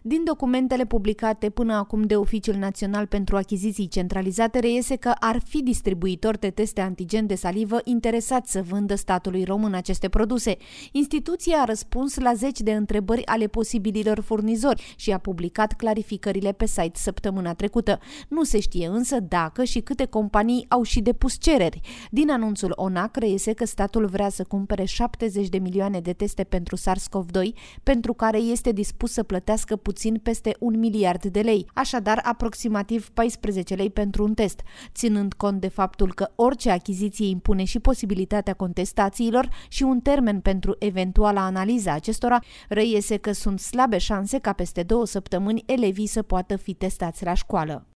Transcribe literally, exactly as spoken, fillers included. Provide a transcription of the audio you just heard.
Din documentele publicate până acum de Oficiul Național pentru Achiziții Centralizate reiese că ar fi distribuitori de teste antigen de salivă interesați să vândă statului român aceste produse. Instituția a răspuns la zeci de întrebări ale posibililor furnizori și a publicat clarificările pe site săptămâna trecută. Nu se știe însă dacă și câte companii au și depus cereri. Din anunțul O N A C reiese că statul vrea să cumpere șaptezeci de milioane de teste pentru SARS-CoV doi, pentru care este dispus să plătească puțin peste un miliard de lei, așadar aproximativ paisprezece lei pentru un test. Ținând cont de faptul că orice achiziție impune și posibilitatea contestațiilor și un termen pentru eventuala analiza acestora, reiese că sunt slabe șanse ca peste două săptămâni elevii să poată fi testați la școală.